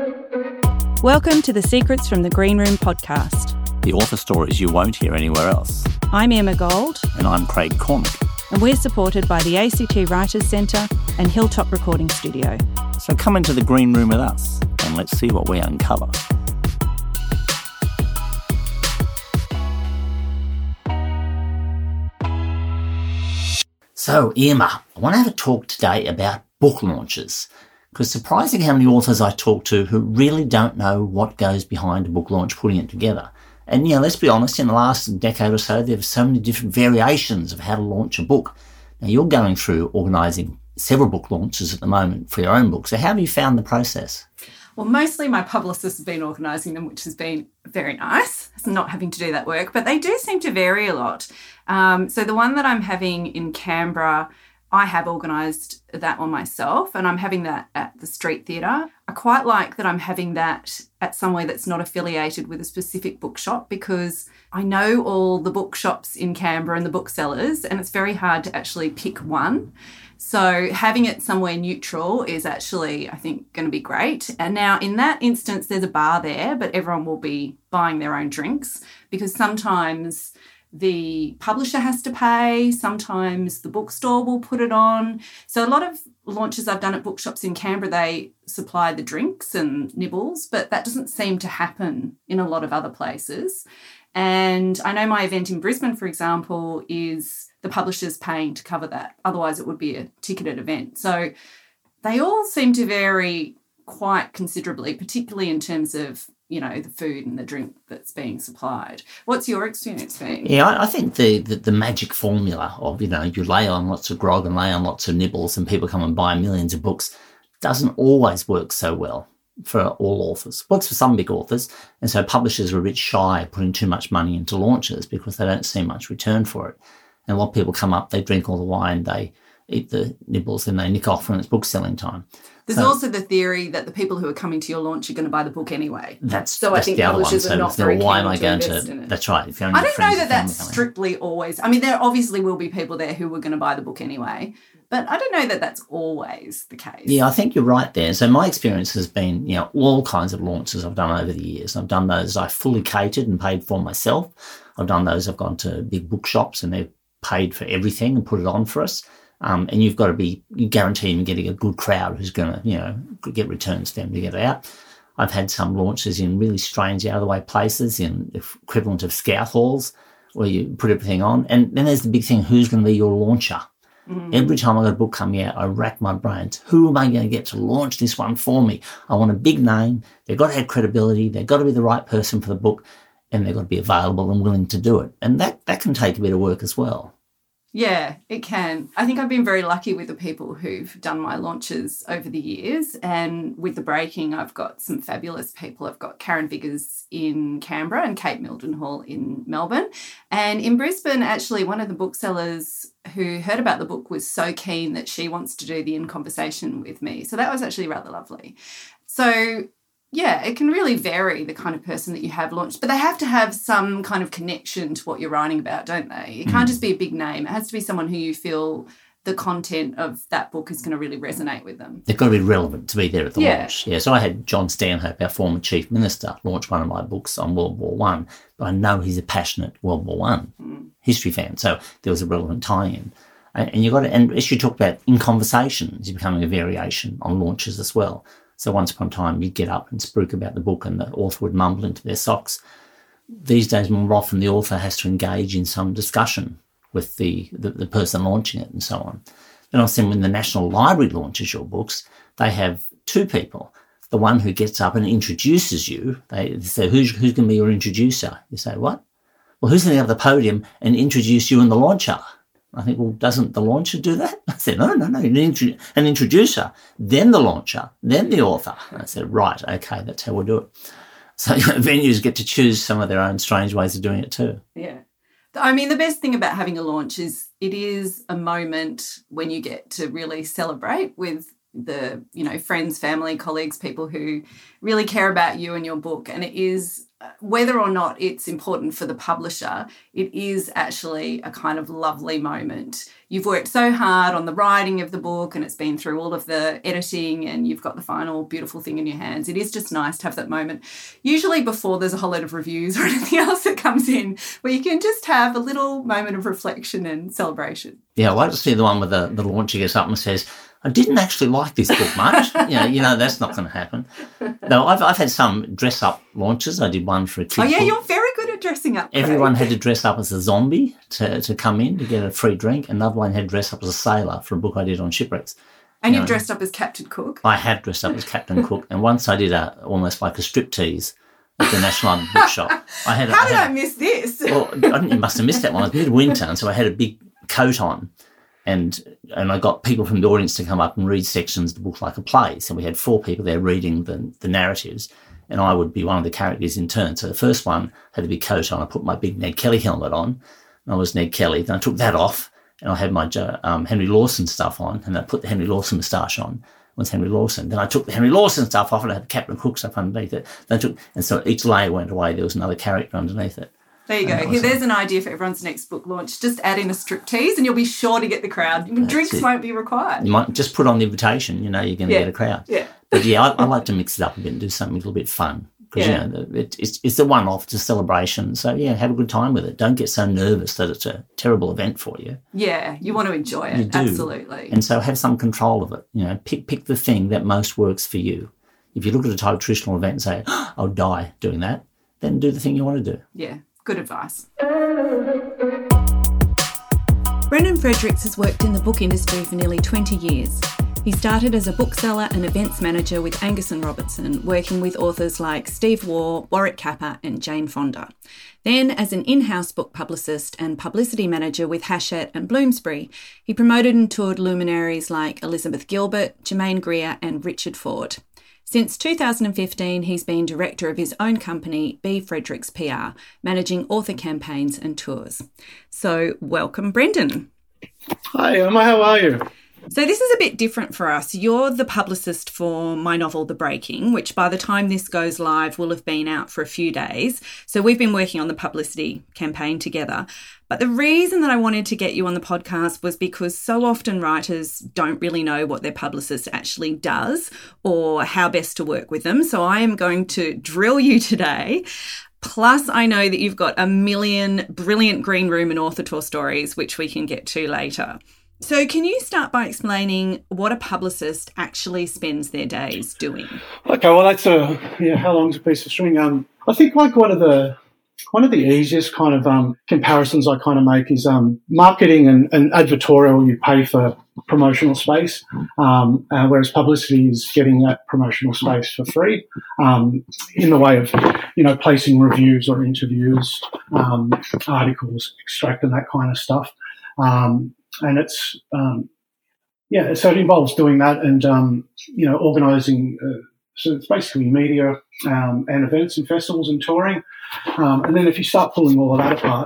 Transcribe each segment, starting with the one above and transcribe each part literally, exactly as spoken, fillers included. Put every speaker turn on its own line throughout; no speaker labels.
Welcome to the Secrets from the Green Room podcast.
The author stories you won't hear anywhere else.
I'm Emma Gold.
And I'm Craig Cormick.
And we're supported by the A C T Writers Centre and Hilltop Recording Studio.
So come into the Green Room with us and let's see what we uncover. So, Emma, I want to have a talk today about book launches. Because surprising how many authors I talk to who really don't know what goes behind a book launch, putting it together. And, you know, let's be honest, in the last decade or so, there are so many different variations of how to launch a book. Now, you're going through organising several book launches at the moment for your own book. So how have you found the process?
Well, mostly my publicist has been organising them, which has been very nice, not having to do that work. But they do seem to vary a lot. Um, so the one that I'm having in Canberra, I have organised that one myself, and I'm having that at the Street Theatre. I quite like that I'm having that at somewhere that's not affiliated with a specific bookshop, because I know all the bookshops in Canberra and the booksellers, and it's very hard to actually pick one. So having it somewhere neutral is actually, I think, going to be great. And now in that instance, there's a bar there, but everyone will be buying their own drinks, because sometimes the publisher has to pay, sometimes the bookstore will put it on. So a lot of launches I've done at bookshops in Canberra, they supply the drinks and nibbles, but that doesn't seem to happen in a lot of other places. And I know my event in Brisbane, for example, is the publisher's paying to cover that. Otherwise it would be a ticketed event. So they all seem to vary quite considerably, particularly in terms of, you know, the food and the drink that's being supplied. What's your experience been?
Yeah, I, I think the, the the magic formula of, you know, you lay on lots of grog and lay on lots of nibbles and people come and buy millions of books doesn't always work so well for all authors. Works for some big authors, and so publishers are a bit shy of putting too much money into launches because they don't see much return for it. And a lot of people come up, they drink all the wine, they eat the nibbles, and they nick off when it's book selling time.
There's
so,
also the theory that the people who are coming to your launch are going to buy the book anyway.
That's
so
that's
I think
the other one.
publishers
So
are not very
why
keen
am I
to
going
invest
to?
in it.
That's right. If
I don't know that that's strictly always. I mean, there obviously will be people there who are going to buy the book anyway, but I don't know that that's always the case.
Yeah, I think you're right there. So my experience has been, you know, all kinds of launches I've done over the years. I've done those I fully catered and paid for myself. I've done those I've gone to big bookshops and they've paid for everything and put it on for us. Um, and you've got to be guaranteed getting a good crowd who's going to, you know, get returns for them to get it out. I've had some launches in really strange, out-of-the-way places, in the equivalent of scout halls, where you put everything on. And then there's the big thing, who's going to be your launcher? Mm. Every time I got a book coming out, I rack my brains. Who am I going to get to launch this one for me? I want a big name. They've got to have credibility. They've got to be the right person for the book, and they've got to be available and willing to do it. And that, that can take a bit of work as well.
Yeah, it can. I think I've been very lucky with the people who've done my launches over the years, and with the breaking, I've got some fabulous people. I've got Karen Viggers in Canberra and Kate Mildenhall in Melbourne. And in Brisbane, actually, one of the booksellers who heard about the book was so keen that she wants to do the in conversation with me. So that was actually rather lovely. So yeah, it can really vary the kind of person that you have launched, but they have to have some kind of connection to what you're writing about, don't they? It can't just be a big name. It has to be someone who you feel the content of that book is going to really resonate with them.
They've got to be relevant to be there at the
yeah.
launch. Yeah, so I had John Stanhope, our former Chief Minister, launch one of my books on World War One, but I know he's a passionate World War One mm. history fan, so there was a relevant tie-in. And you got to, and as you talked about, in conversations, you're becoming a variation on launches as well. So once upon a time, you'd get up and spruik about the book and the author would mumble into their socks. These days, more often, the author has to engage in some discussion with the, the, the person launching it and so on. Then I've seen when the National Library launches your books, they have two people. The one who gets up and introduces you, they say, who's, who's going to be your introducer? You say, what? Well, who's going to have the podium and introduce you and the launcher? I think, well, doesn't the launcher do that? I said, no, no, no, an, intro- an introducer, then the launcher, then the author. And I said, right, okay, that's how we'll do it. So you know, venues get to choose some of their own strange ways of doing it too.
Yeah. I mean, the best thing about having a launch is it is a moment when you get to really celebrate with the, you know, friends, family, colleagues, people who really care about you and your book. And it is whether or not it's important for the publisher, it is actually a kind of lovely moment. You've worked so hard on the writing of the book and it's been through all of the editing and you've got the final beautiful thing in your hands. It is just nice to have that moment, usually before there's a whole lot of reviews or anything else that comes in, where you can just have a little moment of reflection and celebration.
Yeah, I like to see the one where the, the launcher gets up and says, I didn't actually like this book much. you know, you know that's not going to happen. No, I've I've had some dress up launches. I did one for a kid's
Oh yeah,
book.
you're very good at dressing up.
Everyone
Craig.
had to dress up as a zombie to, to come in to get a free drink. Another one had to dress up as a sailor for a book I did on shipwrecks.
And
you
you've
know,
dressed up as Captain Cook.
I have dressed up as Captain Cook, and once I did a almost like a striptease at the National London Bookshop. I had.
How
I
did
had,
I miss this?
Well, I didn't, you must have missed that one. It was midwinter, and so I had a big coat on. And and I got people from the audience to come up and read sections of the book like a play. So we had four people there reading the, the narratives, and I would be one of the characters in turn. So the first one had a big coat on. I put my big Ned Kelly helmet on, and I was Ned Kelly. Then I took that off, and I had my um, Henry Lawson stuff on, and I put the Henry Lawson moustache on. It was Henry Lawson. Then I took the Henry Lawson stuff off, and I had the Captain Cook stuff underneath it. Then I took, and so each layer went away. There was another character underneath it.
There you go. Here, there's an idea for everyone's next book launch. Just add in a striptease and you'll be sure to get the crowd. Drinks
it.
won't be required.
You might just put on the invitation, you know, you're going to
Yeah.
get a crowd.
Yeah.
But yeah, I, I like to mix it up a bit and do something a little bit fun. Because,
Yeah.
you know, it, it's, it's a one-off, it's a celebration. So, yeah, have a good time with it. Don't get so nervous that it's a terrible event for you.
Yeah, you want to enjoy it.
You do.
Absolutely.
And so have some control of it. You know, pick pick the thing that most works for you. If you look at a type of traditional event and say, oh, I'll die doing that, then do the thing you want to do.
Yeah, good advice.
Brendan Fredericks has worked in the book industry for nearly twenty years. He started as a bookseller and events manager with Angus and Robertson, working with authors like Steve Waugh, Warwick Capper and Jane Fonda. Then, as an in-house book publicist and publicity manager with Hachette and Bloomsbury, he promoted and toured luminaries like Elizabeth Gilbert, Germaine Greer and Richard Ford. Since two thousand fifteen, he's been director of his own company, B. Fredericks P R, managing author campaigns and tours. So, welcome, Brendan.
Hi, Emma, how are you?
So this is a bit different for us. You're the publicist for my novel, The Breaking, which by the time this goes live will have been out for a few days. So we've been working on the publicity campaign together. But the reason that I wanted to get you on the podcast was because so often writers don't really know what their publicist actually does or how best to work with them. So I am going to drill you today. Plus, I know that you've got a million brilliant green room and author tour stories, which we can get to later. So can you start by explaining what a publicist actually spends their days doing?
Okay, well, that's a yeah. How long's a piece of string? Um, I think like one of the one of the easiest kind of um, comparisons I kind of make is um, marketing and, and advertorial. You pay for promotional space, um, uh, whereas publicity is getting that promotional space for free um, in the way of you know placing reviews or interviews, um, articles, extract and that kind of stuff. Um, And it's, um, yeah, so it involves doing that and, um, you know, organising, uh, so it's basically media um, and events and festivals and touring. Um, and then if you start pulling all of that apart,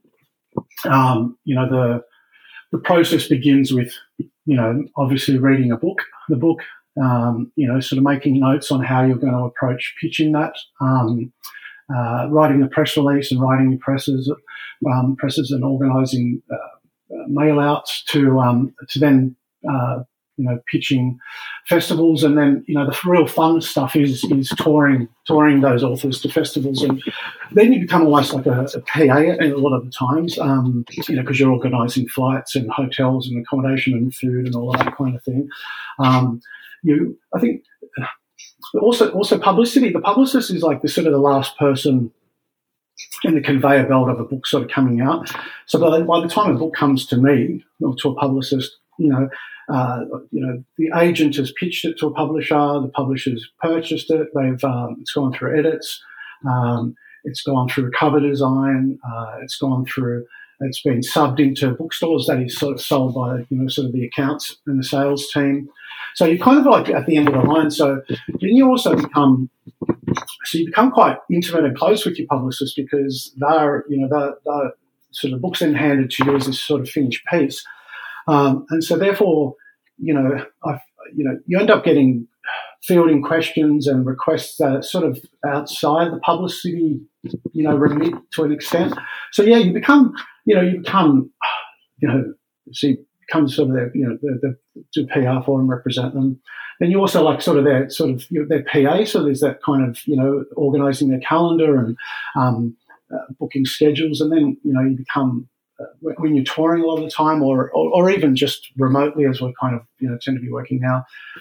um, you know, the the process begins with, you know, obviously reading a book, the book, um, you know, sort of making notes on how you're going to approach pitching that, um, uh, writing a press release and writing your presses, um, presses and organising uh, Uh, mail outs to um, to then uh, you know pitching festivals, and then you know the real fun stuff is is touring touring those authors to festivals, and then you become almost like a, a P A a lot of the times, um, you know, because you're organising flights and hotels and accommodation and food and all of that kind of thing. Um, you, I think, also also publicity. The publicist is like the sort of the last person in the conveyor belt of a book sort of coming out. So by the, by the time a book comes to me or to a publicist, you know, uh, you know, the agent has pitched it to a publisher, the publisher's purchased it, they've um, it's gone through edits, um, it's gone through cover design, uh, it's gone through, it's been subbed into bookstores, that is sort of sold by, you know, sort of the accounts and the sales team. So you're kind of like at the end of the line. So then you also become So you become quite intimate and close with your publicist because they're, you know, they're, they're sort of books then handed to you as this sort of finished piece. Um, and so therefore, you know, I've, you know, you end up getting fielding questions and requests that are sort of outside the publicity, you know, remit to an extent. So yeah, you become, you know, you become, you know, see, become sort of their, you know, the, the do P R for them, represent them. And you also like sort of their sort of you know, their P A. So there's that kind of, you know, organising their calendar and um, uh, booking schedules, and then you know you become. Uh, when you're touring a lot of the time, or, or or even just remotely, as we're kind of you know tend to be working now,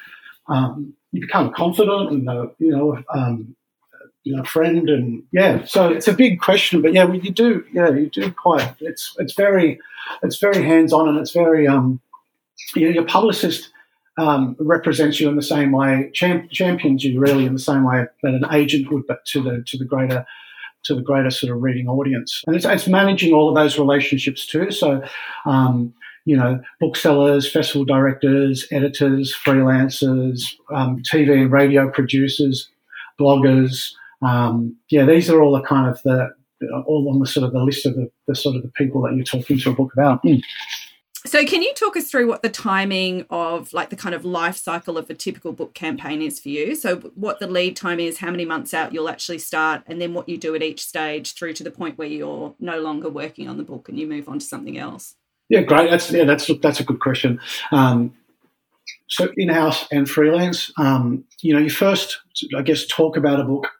um, you become confident and uh, you know um, you know friend, and yeah. So it's a big question, but yeah, you do yeah you do quite. It's it's very it's very hands on, and it's very um you know your publicist um, represents you in the same way, champ, champions you really in the same way that an agent would, but to the to the greater. to the greater sort of reading audience. And it's, it's managing all of those relationships too. So, um, you know, booksellers, festival directors, editors, freelancers, um, T V and radio producers, bloggers. Um, yeah, these are all the kind of the, all on the sort of the list of the, the sort of the people that you're talking to a book about. Mm.
So can you talk us through what the timing of like the kind of life cycle of a typical book campaign is for you? So what the lead time is, how many months out you'll actually start, and then what you do at each stage through to the point where you're no longer working on the book and you move on to something else?
Yeah, great. That's yeah, that's that's a good question. Um, so in-house and freelance, um, you know, you first, I guess, talk about a book,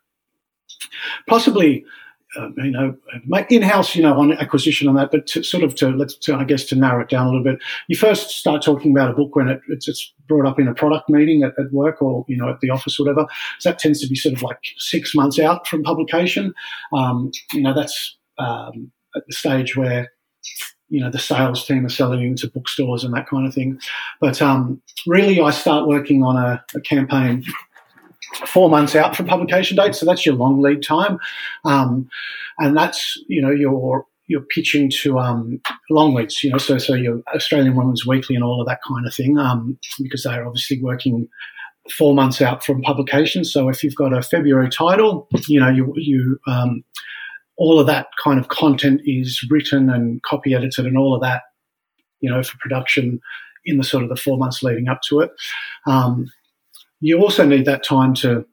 possibly. Uh, you know, make in-house, you know, on acquisition on that, but to sort of to let's, to, I guess, to narrow it down a little bit, you first start talking about a book when it, it's, it's brought up in a product meeting at, at work or you know at the office or whatever. So that tends to be sort of like six months out from publication. Um, you know, that's um, at the stage where you know the sales team are selling into bookstores and that kind of thing. But um, really, I start working on a, a campaign four months out from publication date, so that's your long lead time, um, and that's you know you're you're pitching to um, long leads, you know, so so your Australian Women's Weekly and all of that kind of thing, um, because they're obviously working four months out from publication. So if you've got a February title, you know you you um, all of that kind of content is written and copy edited and all of that, you know, for production in the sort of the four months leading up to it. Um, You also need that time to,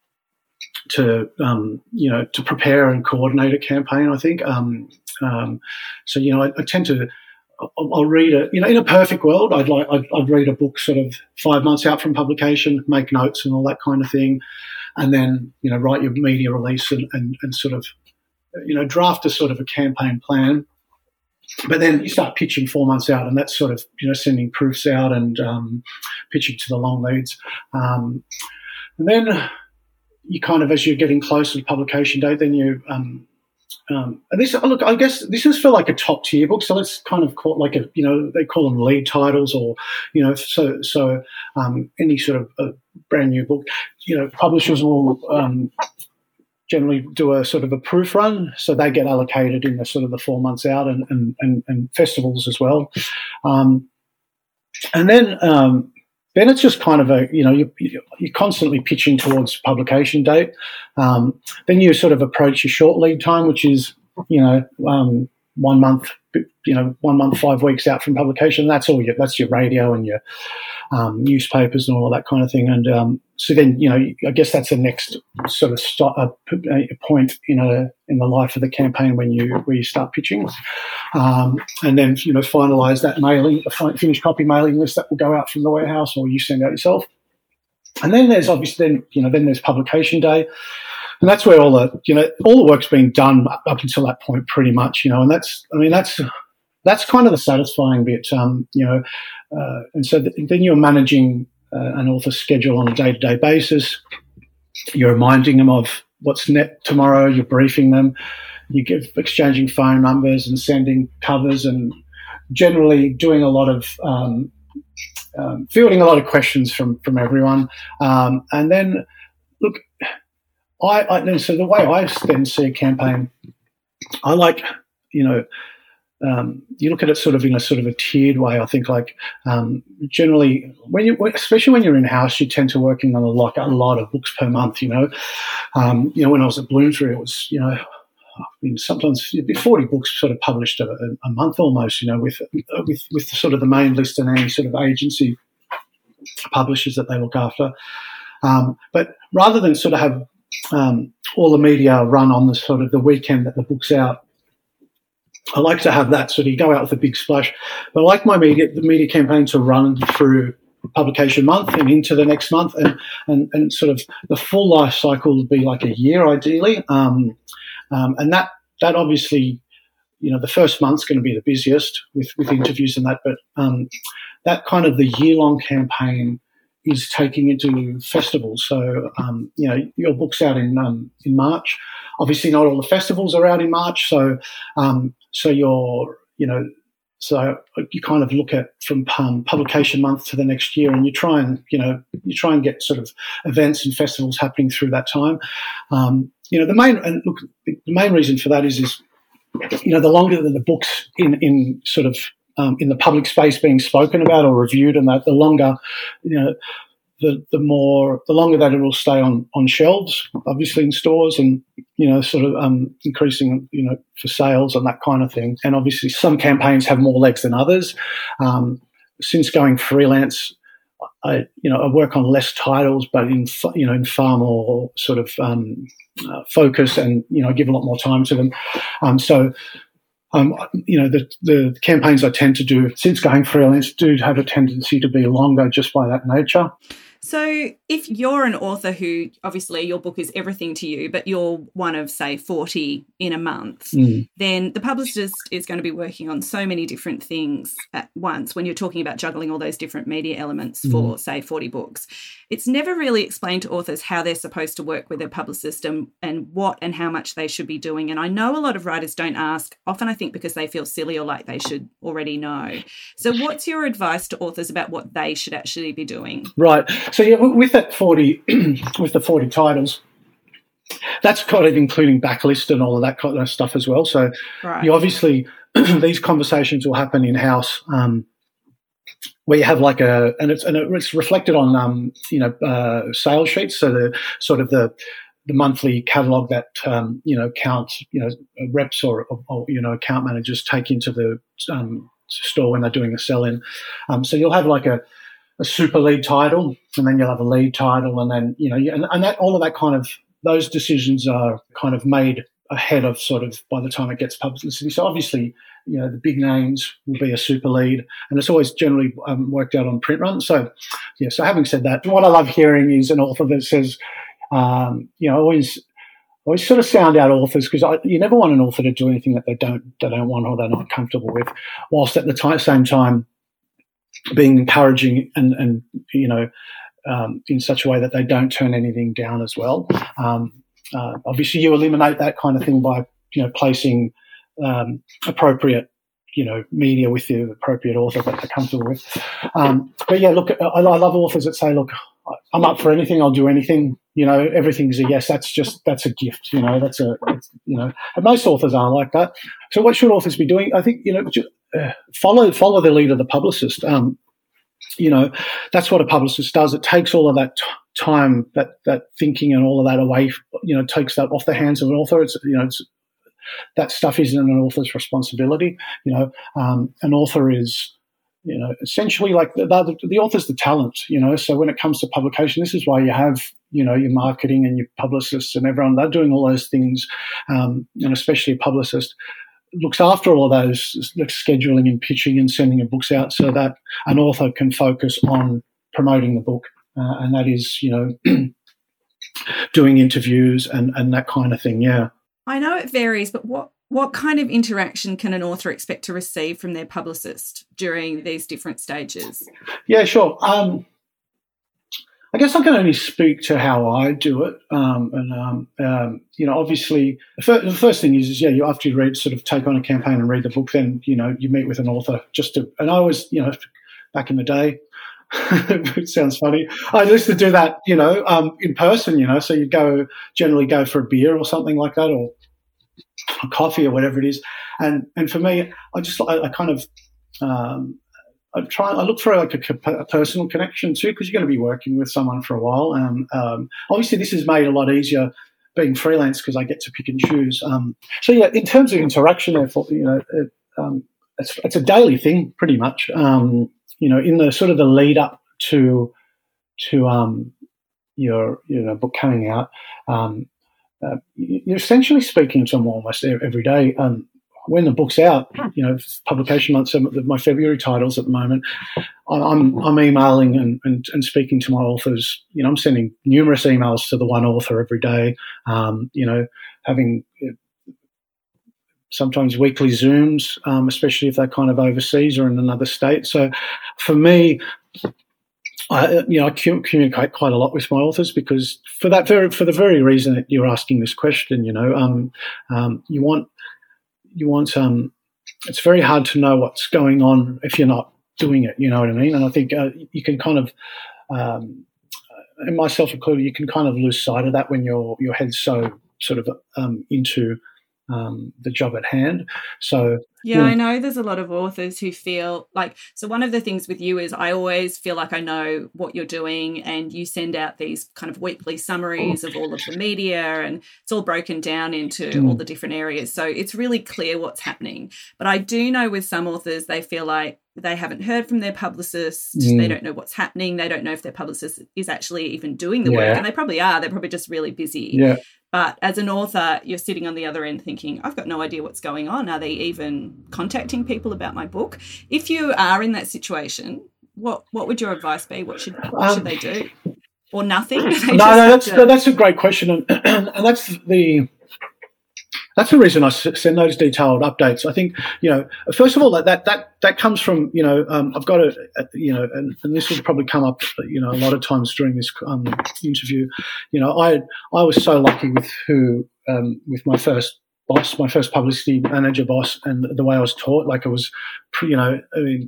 to um, you know, to prepare and coordinate a campaign. I think um, um, so. You know, I, I tend to, I'll, I'll read it. You know, in a perfect world, I'd like I'd, I'd read a book sort of five months out from publication, make notes and all that kind of thing, and then you know write your media release and, and, and sort of you know draft a sort of a campaign plan. But then you start pitching four months out, and that's sort of you know sending proofs out and um, pitching to the long leads. Um, and then you kind of, as you're getting closer to publication date, then you um, um, and this look. I guess this is for like a top tier book, so let's kind of call it like a you know they call them lead titles, or you know so so um, any sort of a brand new book, you know publishers will. Um, generally do a sort of a proof run, so they get allocated in the sort of the four months out, and and, and, and festivals as well. Um, and then um, then it's just kind of a, you know, you, you're constantly pitching towards publication date. Um, then you sort of approach your short lead time, which is, you know, um, one month, you know, one month, five weeks out from publication. That's all your, that's your radio and your um, newspapers and all of that kind of thing. And um, so then, you know, I guess that's the next sort of stop, uh, a point in a in the life of the campaign when you where you start pitching, um, and then you know finalise that mailing, a finished copy mailing list that will go out from the warehouse or you send out yourself. And then there's obviously then you know then there's publication day. And that's where all the, you know, all the work's been done up until that point pretty much, you know, and that's, I mean, that's, that's kind of the satisfying bit, um, you know, uh, and so th- then you're managing uh, an author's schedule on a day-to-day basis. You're reminding them of what's net tomorrow. You're briefing them. You give exchanging phone numbers and sending covers and generally doing a lot of, um, um, fielding a lot of questions from, from everyone. Um, and then, look, I, I so the way I then see a campaign, I like, you know, um, you look at it sort of in a sort of a tiered way. I think like um, generally when you, especially when you're in house, you tend to working on a lot, a lot of books per month. You know, um, you know when I was at Bloomsbury, it was you know, I mean sometimes it'd be forty books sort of published a, a month almost. You know, with with with sort of the main list and any sort of agency publishers that they look after. Um, but rather than sort of have um, all the media run on the sort of the weekend that the book's out, I like to have that sort of go out with a big splash. But I like my media, the media campaign to run through publication month and into the next month, and, and, and sort of the full life cycle would be like a year ideally. Um, um, and that that obviously, you know, the first month's going to be the busiest with, with interviews and that, but um, that kind of the year-long campaign is taking into festivals. So, um, you know, your book's out in um, in March. Obviously not all the festivals are out in March, so um, so you're, you know, so you kind of look at from um, publication month to the next year, and you try and, you know, you try and get sort of events and festivals happening through that time. Um, you know, the main and look, the main reason for that is is you know, the longer that the book's in in sort of um, in the public space being spoken about or reviewed, and that the longer, you know, the the more the longer that it will stay on on shelves, obviously in stores, and, you know, sort of um, increasing, you know, for sales and that kind of thing. And obviously some campaigns have more legs than others. Um, since going freelance, I, you know, I work on less titles, but in, you know, in far more sort of um, uh, focus, and, you know, I give a lot more time to them. Um, so, um, you know, the, the campaigns I tend to do since going freelance do have a tendency to be longer just by that nature.
So if you're an author who, obviously your book is everything to you, but you're one of, say, forty in a month, mm. then the publicist is going to be working on so many different things at once when you're talking about juggling all those different media elements for, mm. say, forty books. It's never really explained to authors how they're supposed to work with their publicist and, and what and how much they should be doing. And I know a lot of writers don't ask, often I think because they feel silly or like they should already know. So what's your advice to authors about what they should actually be doing?
Right. So yeah, with that forty, with the forty titles, that's kind of including backlist and all of that kind of stuff as well. So right. you obviously these conversations will happen in house, um, where you have like a, and it's and it's reflected on um, you know uh, sales sheets. So the sort of the the monthly catalogue that um, you know counts you know reps or, or, or you know account managers take into the um, store when they're doing a sell in. Um, so you'll have like a a super lead title, and then you'll have a lead title, and then, you know, and, and that all of that kind of, those decisions are kind of made ahead of sort of by the time it gets publicity. So obviously, you know, the big names will be a super lead, and it's always generally um, worked out on print runs. So, yeah, so having said that, what I love hearing is an author that says, um, you know, always always sort of sound out authors, because you never want an author to do anything that they don't they don't want or they're not comfortable with, whilst at the time, same time being encouraging and, and you know, um, in such a way that they don't turn anything down as well. Um, uh, obviously, you eliminate that kind of thing by, you know, placing um, appropriate, you know, media with the appropriate author that they're comfortable with. Um, but yeah, look, I, I love authors that say, look, I'm up for anything, I'll do anything, you know, everything's a yes. That's just, that's a gift, you know, that's a, it's, you know, and most authors aren't like that. So what should authors be doing? I think, you know, just, uh, follow, follow the lead of the publicist. Um, you know, that's what a publicist does. It takes all of that t- time, that, that thinking and all of that away, you know, takes that off the hands of an author. It's, you know, it's, that stuff isn't an author's responsibility. You know, um, an author is, you know, essentially like the, the, the author's the talent, you know. So when it comes to publication, this is why you have, you know, your marketing and your publicists and everyone, they're doing all those things. Um, and especially a publicist looks after all of those, like scheduling and pitching and sending your books out, so that an author can focus on promoting the book. Uh, and that is, you know, doing interviews and, and that kind of thing. Yeah.
I know it varies, but what, what kind of interaction can an author expect to receive from their publicist during these different stages?
Yeah, sure. Um, I guess I can only speak to how I do it. Um, and, um, um, you know, obviously the, fir- the first thing is, is, yeah, you after you read, sort of take on a campaign and read the book, then, you know, you meet with an author just to, and I always, you know, back in the day, it sounds funny, I used to do that, you know, um, in person, you know, so you'd go, generally go for a beer or something like that, or a coffee or whatever it is. And, and for me, I just, I, I kind of, um, I try. I look for like a, a personal connection too, because you're going to be working with someone for a while. And um, obviously, this is made a lot easier being freelance because I get to pick and choose. Um, so yeah, in terms of interaction, therefore, you know, it, um, it's, it's a daily thing, pretty much. Um, you know, in the sort of the lead up to to um, your you know book coming out, um, uh, you're essentially speaking to them almost every day. Um, when the book's out, you know, publication month, so my February titles at the moment, I'm I'm emailing and, and, and speaking to my authors. You know, I'm sending numerous emails to the one author every day. Um, you know, having sometimes weekly Zooms, um, especially if they're kind of overseas or in another state. So, for me, I you know I communicate quite a lot with my authors because for that very for the very reason that you're asking this question. You know, um, um, you want. You want um, it's very hard to know what's going on if you're not doing it. You know what I mean? And I think uh, you can kind of, um, and myself included, you can kind of lose sight of that when your your head's so sort of um, into um, the job at hand. So
yeah, yeah, I know there's a lot of authors who feel like, so one of the things with you is I always feel like I know what you're doing, and you send out these kind of weekly summaries of all of the media, and it's all broken down into mm. all the different areas. So it's really clear what's happening. But I do know with some authors, they feel like they haven't heard from their publicist. Mm. They don't know what's happening. They don't know if their publicist is actually even doing the yeah. work. And they probably are. They're probably just really busy.
Yeah.
But as an author, you're sitting on the other end thinking, I've got no idea what's going on. Are they even contacting people about my book? If you are in that situation, what what would your advice be? What should what
um,
should they do? Or nothing? No,
no, that's to... that's a great question, and, and that's the that's the reason I send those detailed updates. I think, you know, first of all, that that that, that comes from, you know, um, I've got a, a you know, and, and this will probably come up, you know, a lot of times during this um, interview. You know, I I was so lucky with who um, with my first boss, my first publicity manager boss, and the way I was taught. Like, it was, you know, I mean,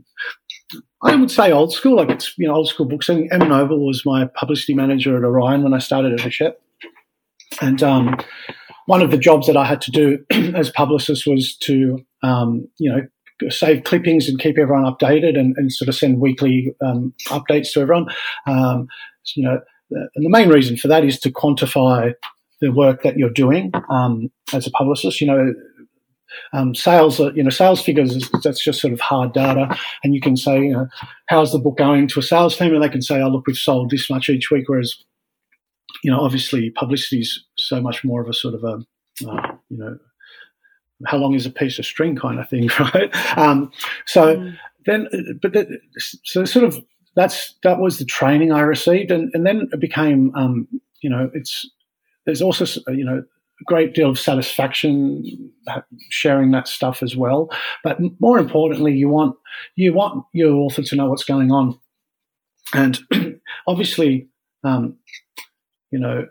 I would say old school, like it's, you know, old school books. And Emma Noble was my publicity manager at Orion when I started at Hachette, and um. One of the jobs that I had to do as publicist was to, um, you know, save clippings and keep everyone updated, and, and sort of send weekly um, updates to everyone. Um, you know, and the main reason for that is to quantify the work that you're doing um, as a publicist. You know, um, sales, you know, sales figures, that's just sort of hard data, and you can say, you know, how's the book going to a sales team, and they can say, oh, look, we've sold this much each week, whereas, you know, obviously publicity is so much more of a sort of a, uh, you know, how long is a piece of string kind of thing, right? Um, so mm. then, but the, so sort of that's that was the training I received, and, and then it became, um, you know, it's there's also, you know, a great deal of satisfaction sharing that stuff as well. But more importantly, you want you want your author to know what's going on, and obviously. Um, You know,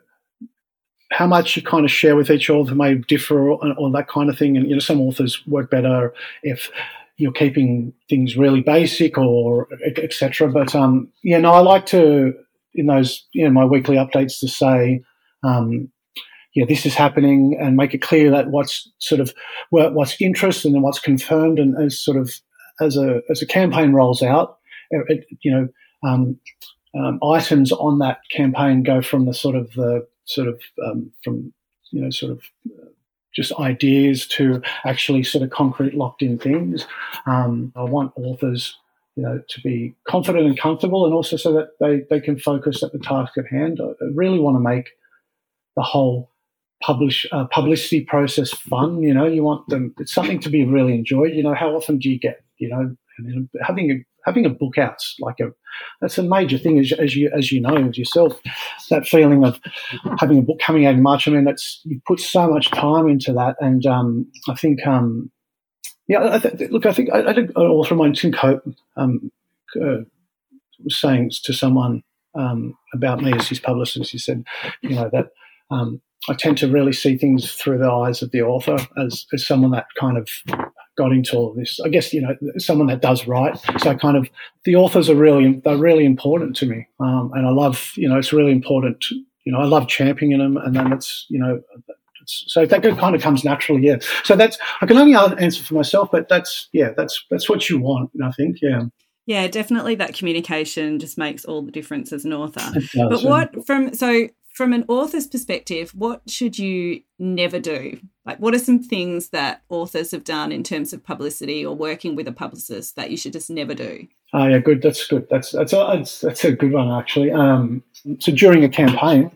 how much you kind of share with each author may differ, or, or that kind of thing. And, you know, some authors work better if you're keeping things really basic, or et cetera. But, um, yeah, no, I like to, in those, you know, my weekly updates, to say, um, yeah, this is happening, and make it clear that what's sort of, what's interest and then what's confirmed, and as sort of, as a, as a campaign rolls out, it, you know, um, Um, items on that campaign go from the sort of the sort of um, from you know sort of uh, just ideas to actually sort of concrete locked in things. Um, I want authors, you know, to be confident and comfortable, and also so that they, they can focus at the task at hand. I really want to make the whole publish uh, publicity process fun. You know, you want them. It's something to be really enjoyed. You know, how often do you get, you know, having a having a book out's like a that's a major thing, as, as you as you know yourself. That feeling of having a book coming out in March. I mean, that's you put so much time into that, and um, I think um, yeah. I th- look, I think I, I think an author of mine, Tim Cope, um, uh, was saying to someone um, about me as his publicist. He said, you know, that um, I tend to really see things through the eyes of the author, as as someone that kind of got into all of this. I guess, you know, someone that does write. So I kind of, the authors are really, they're really important to me. Um, and I love, you know, it's really important, you know, I love championing them, and then it's, you know, it's, so that kind of comes naturally, yeah. So that's, I can only answer for myself, but that's, yeah, that's, that's what you want, I think, yeah.
Yeah, definitely that communication just makes all the difference as an author.
Does,
but what, from, so from an author's perspective, what should you never do? Like, what are some things that authors have done in terms of publicity or working with a publicist that you should just never do?
Oh, yeah, good. That's good. That's that's a, that's, that's a good one, actually. Um, so during a campaign,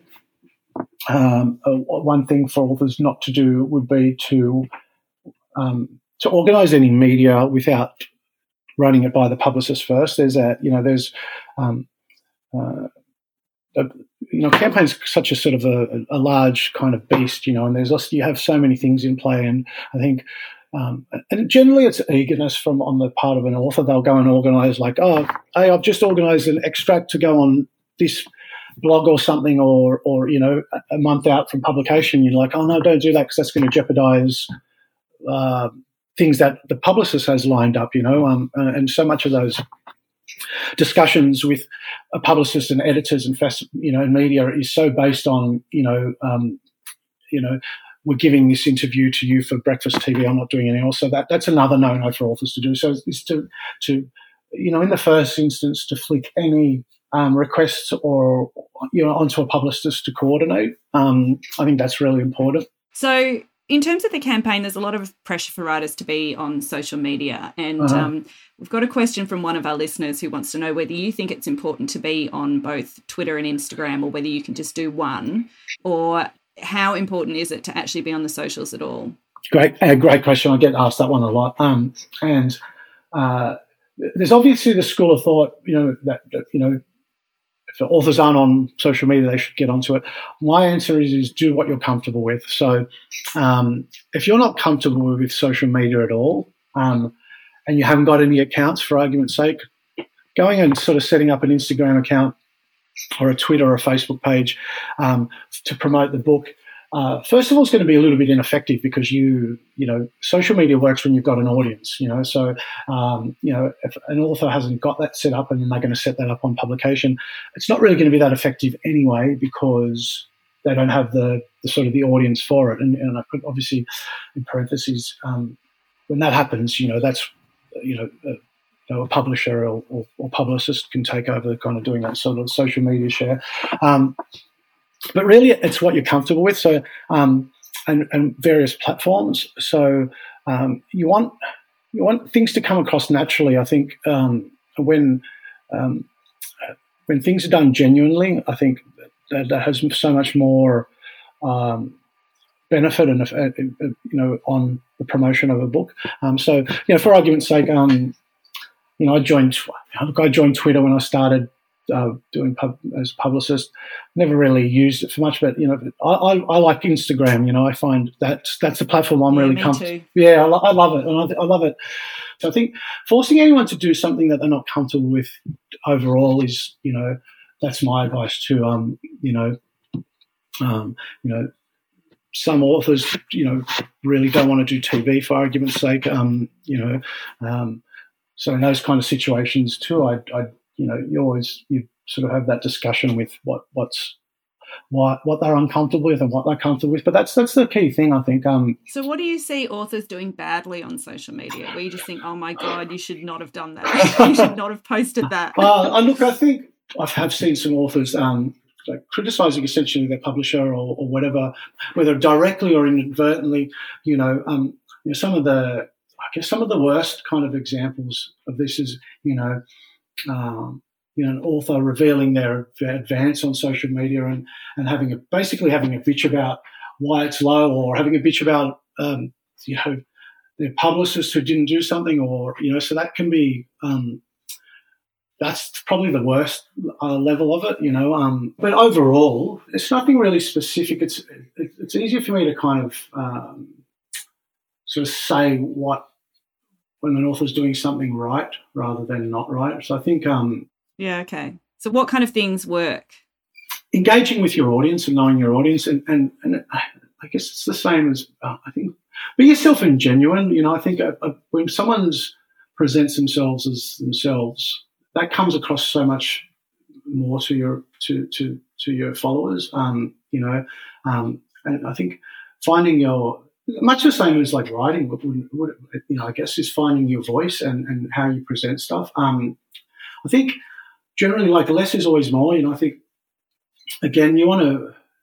um, uh, one thing for authors not to do would be to um, to organise any media without running it by the publicist first. There's a, you know, there's, um, uh, a, you know, campaign's such a sort of a, a large kind of beast, you know, and there's also, you have so many things in play, and I think. Um, and generally it's eagerness from on the part of an author. They'll go and organise like, oh, hey, I've just organised an extract to go on this blog or something, or, or you know, a month out from publication. You're like, oh, no, don't do that because that's going to jeopardise uh, things that the publicist has lined up, you know. Um, and so much of those discussions with a publicist and editors and, fast, you know, and media is so based on, you know, um, you know, we're giving this interview to you for Breakfast T V. I'm not doing anything else. So that, that's another no-no for authors to do. So is to, to, you know, in the first instance, to flick any um, requests or, you know, onto a publicist to coordinate. Um, I think that's really important.
So in terms of the campaign, there's a lot of pressure for writers to be on social media. And
Uh-huh.
um, we've got a question from one of our listeners who wants to know whether you think it's important to be on both Twitter and Instagram, or whether you can just do one, or how important is it to actually be on the socials at all?
Great, a great question. I get asked that one a lot. Um, and uh, there's obviously the school of thought, you know, that, that you know, if the authors aren't on social media, they should get onto it. My answer is, is do what you're comfortable with. So um, if you're not comfortable with social media at all, um, and you haven't got any accounts, for argument's sake, going and sort of setting up an Instagram account or a Twitter or a Facebook page um, to promote the book, uh, first of all, it's going to be a little bit ineffective because you, you know, social media works when you've got an audience, you know. So, um, you know, if an author hasn't got that set up and then they're going to set that up on publication, it's not really going to be that effective anyway because they don't have the, the sort of the audience for it. And, and I could obviously, in parentheses, um, when that happens, you know, that's, you know, uh, You know, a publisher or, or, or publicist can take over kind of doing that sort of social media share. Um, but really it's what you're comfortable with. So, um, and, and various platforms. So um, you want you want things to come across naturally. I think um, when um, when things are done genuinely, I think that, that has so much more um, benefit and, uh, you know, on the promotion of a book. Um, so, you know, for argument's sake, um, You know, I joined. Look, I joined Twitter when I started uh, doing pub, as a publicist. Never really used it for much, but you know, I, I, I like Instagram. You know, I find that's that's the platform I'm
Yeah,
really
me
comfortable.
too.
Yeah, I, lo- I love it, and I, I love it. So I think forcing anyone to do something that they're not comfortable with overall is, you know, that's my advice to um, you know, um, you know. Some authors, you know, really don't want to do T V for argument's sake. Um, you know. Um, So in those kind of situations too, I, I, you know, you always you sort of have that discussion with what what's what what they're uncomfortable with and what they're comfortable with. But that's that's the key thing, I think. Um,
So what do you see authors doing badly on social media where you just think, oh my God, you should not have done that. You should not have posted that.
uh, and look, I think I have seen some authors um, like criticising essentially their publisher or, or whatever, whether directly or inadvertently. You know, um, you know, some of the I guess some of the worst kind of examples of this is, you know, um, you know, an author revealing their advance on social media and, and having a, basically having a bitch about why it's low, or having a bitch about, um, you know, their publicist who didn't do something, or, you know, so that can be, um, that's probably the worst uh, level of it, you know. Um, but overall, it's nothing really specific. It's, it, it's easier for me to kind of um, sort of say what, when an author's doing something right rather than not right. So I think um,
Yeah, okay. So what kind of things work?
engaging with your audience and knowing your audience, and, and, and I guess it's the same as, uh, I think, be yourself and genuine. You know, I think uh, uh, when someone's presents themselves as themselves, that comes across so much more to your to to, to your followers. Um, you know, um, and I think finding your, much the same as like writing, would, would, you know, I guess is finding your voice and, and how you present stuff. Um, I think generally, like, less is always more. You know, I think, again, you want to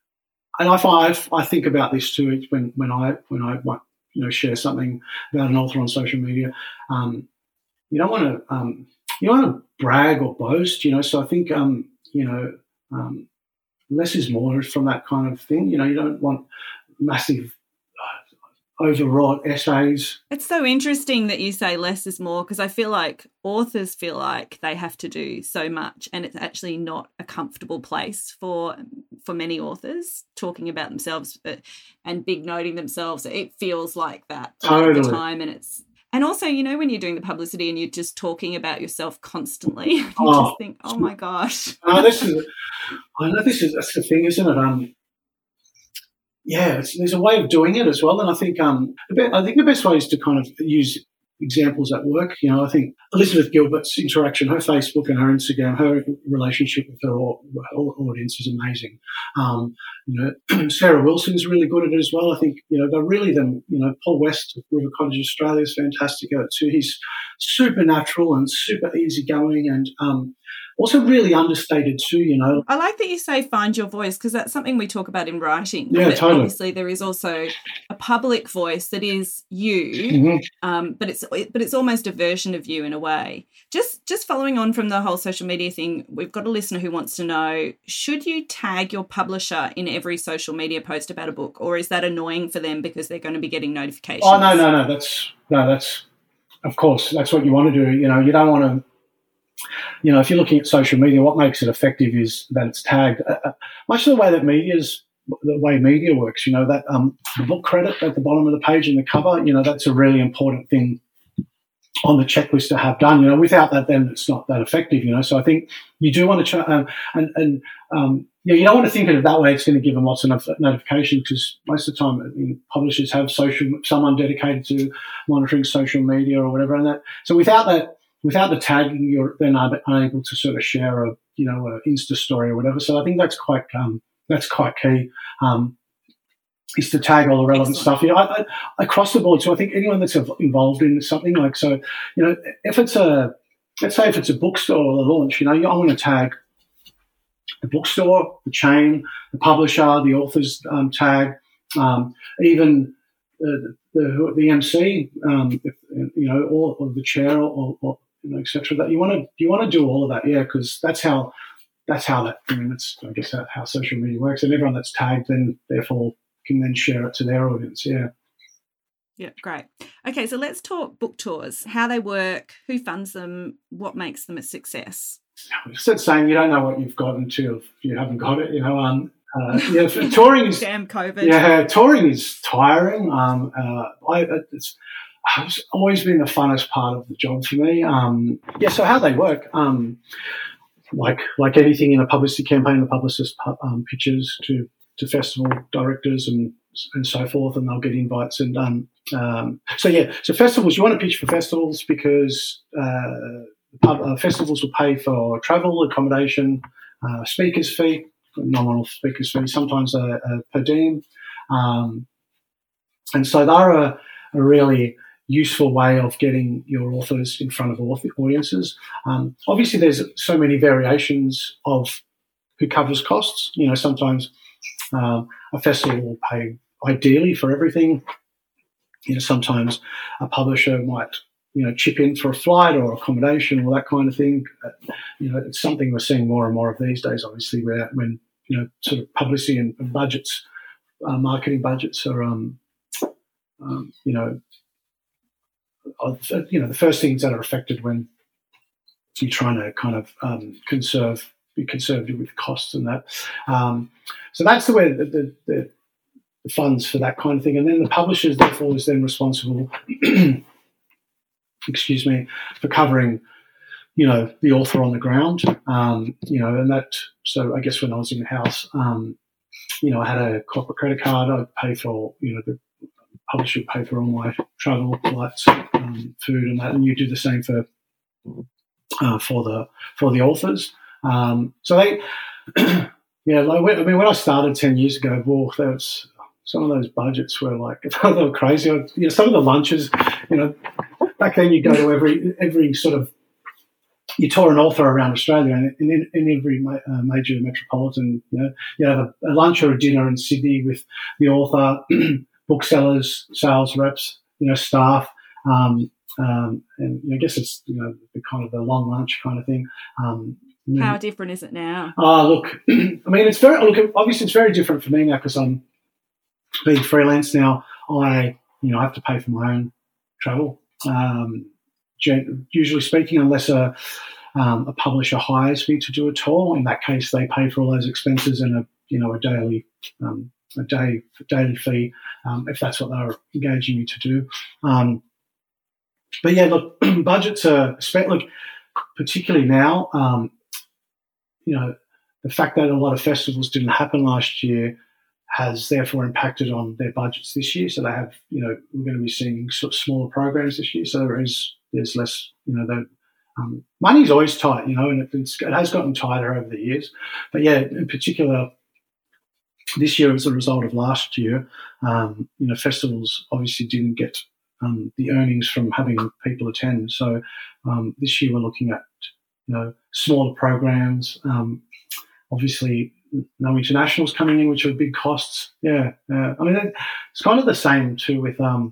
and I find I think about this too when when I when I you know share something about an author on social media. Um, you don't want to um, you don't want to brag or boast, you know. So I think um, you know um, less is more from that kind of thing. You know, you don't want massive overwrought essays.
It's so interesting that you say less is more, because I feel like authors feel like they have to do so much, and it's actually not a comfortable place for for many authors talking about themselves but, and big noting themselves. It feels like that all
Totally.
the time, and it's and also, you know, when you're doing the publicity and you're just talking about yourself constantly, you
Oh.
just think, oh my gosh.
Uh, this is, I know this is that's the thing, isn't it? Um, yeah, it's, there's a way of doing it as well, and I think um, the be- I think the best way is to kind of use examples at work. You know, I think Elizabeth Gilbert's interaction, her Facebook and her Instagram, her relationship with her au- audience is amazing. Um, you know, Sarah Wilson's really good at it as well. I think you know they're really them. You know, Paul West of River Cottage Australia is fantastic at it too. He's super natural and super easygoing, and um, also really understated too. You know,
I like that you say find your voice, because that's something we talk about in writing.
Yeah,
But
totally.
Obviously, there is also a public voice that is you,
Mhm.
um, but it's but it's almost a version of you in a way. Just just following on from the whole social media thing, we've got a listener who wants to know: should you tag your publisher in every social media post about a book, or is that annoying for them because they're going to be getting notifications?
Oh no, no, no. That's no, that's of course that's what you want to do. You know, you don't want to. You know, if you're looking at social media, what makes it effective is that it's tagged. Uh, uh, much the way that media's the way media works. You know, that um, the book credit at the bottom of the page in the cover. You know, that's a really important thing on the checklist to have done. You know, without that, then it's not that effective. You know, so I think you do want to try um, and and um, yeah, you don't want to think of it that way. It's going to give them lots of not- notifications, because most of the time, I mean, publishers have social someone dedicated to monitoring social media or whatever, and that. So without that. Without the tagging, you're then unable to sort of share a, you know, an Insta story or whatever. So I think that's quite, um, that's quite key. Um, is to tag all the relevant
Excellent.
stuff. You know, I, I, across the board. So I think anyone that's involved in something like, so, you know, if it's a, let's say if it's a bookstore or a launch, you know, I want to tag the bookstore, the chain, the publisher, the author's um, tag, um, even the, the the M C, um, if, you know, or, or the chair, or, or you know, et cetera. That you want to you want to do all of that, yeah, because that's how that's how that. I mean, that's I guess that how social media works, and everyone that's tagged then therefore can then share it to their audience. Yeah.
Yeah, great. Okay, so let's talk book tours, how they work, who funds them, what makes them a success.
It's that saying, you don't know what you've got until you haven't got it. You know, um, uh, yeah, touring is
Damn COVID.
yeah, touring is tiring. Um, uh, I, it's, it's always been the funnest part of the job for me. Um, yeah, so how they work, um, like like anything in a publicity campaign, the publicist um, pitches to to festival directors and and so forth, and they'll get invites and um, um, so yeah, so festivals, you want to pitch for festivals because. Uh, Pub, uh, festivals will pay for travel, accommodation, uh, speakers fee, nominal speakers fee, sometimes a, a per diem. Um, and so they're a, a really useful way of getting your authors in front of author audiences. Um, obviously, there's so many variations of who covers costs. You know, sometimes um, a festival will pay ideally for everything. You know, sometimes a publisher might you know, chip in for a flight or accommodation or that kind of thing. Uh, you know, it's something we're seeing more and more of these days, obviously, where when, you know, sort of publicity and, and budgets, uh, marketing budgets are, um, um, you know, are, you know, the first things that are affected when you're trying to kind of um, conserve, be conservative with costs and that. Um, so that's the way that the, the, the funds for that kind of thing. And then the publishers, therefore, is then responsible excuse me, for covering, you know, the author on the ground, um, you know, and that, so I guess when I was in-house, um, you know, I had a corporate credit card, I'd pay for, you know, the publisher would pay for all my travel, flights, um, food and that, and you do the same for, uh, for the, for the authors. Um, so they, yeah, like, I mean, when I started ten years ago, well, there was, some of those budgets were like, they were crazy. You know, some of the lunches, you know, back then you go to every every sort of you tour an author around Australia, and in, in every ma- uh, major metropolitan, you know, you have a, a lunch or a dinner in Sydney with the author, booksellers, sales reps, you know, staff, um, um, and you know, I guess it's, you know, the kind of the long lunch kind of thing. Um,
How different is it now?
Oh, look, I mean, it's very, look, obviously it's very different for me now because I'm being freelance now. I, you know, I have to pay for my own travel. Um, usually speaking, unless a, um, a publisher hires me to do a tour, in that case, they pay for all those expenses and a, you know, a daily, um, a day daily fee, um, if that's what they're engaging me to do. Um, but yeah, look, budgets are, look, particularly now, um, you know, the fact that a lot of festivals didn't happen last year has therefore impacted on their budgets this year. So they have, you know, we're going to be seeing sort of smaller programs this year. So there is, there's less, you know, the um, money's always tight, you know, and it, it's, it has gotten tighter over the years. But yeah, in particular, this year as a result of last year, um, you know, festivals obviously didn't get um, the earnings from having people attend. So um, this year we're looking at, you know, smaller programs, um, obviously no internationals coming in, which are big costs. Yeah, uh, I mean, it's kind of the same too with um,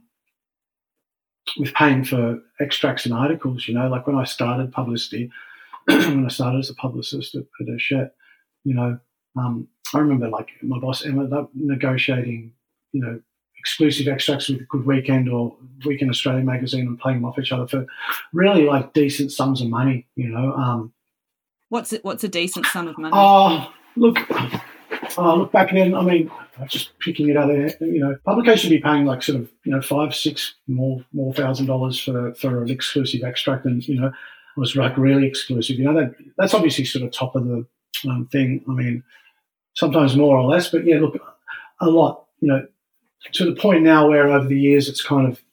with paying for extracts and articles. You know, like when I started publicity, when I started as a publicist at, at Hachette, you know, um, I remember like my boss Emma negotiating, you know, exclusive extracts with Good Weekend or Weekend Australia magazine and playing them off each other for really like decent sums of money. You know, um,
what's it? What's a decent sum of money?
Oh, look, oh, look back then. I mean, just picking it out there. You know, publication would be paying like sort of you know five, six more more thousand dollars for for an exclusive extract, and you know, it was like really exclusive. You know, that that's obviously sort of top of the um, thing. I mean, sometimes more or less, but yeah, look, a lot. You know, to the point now where over the years it's kind of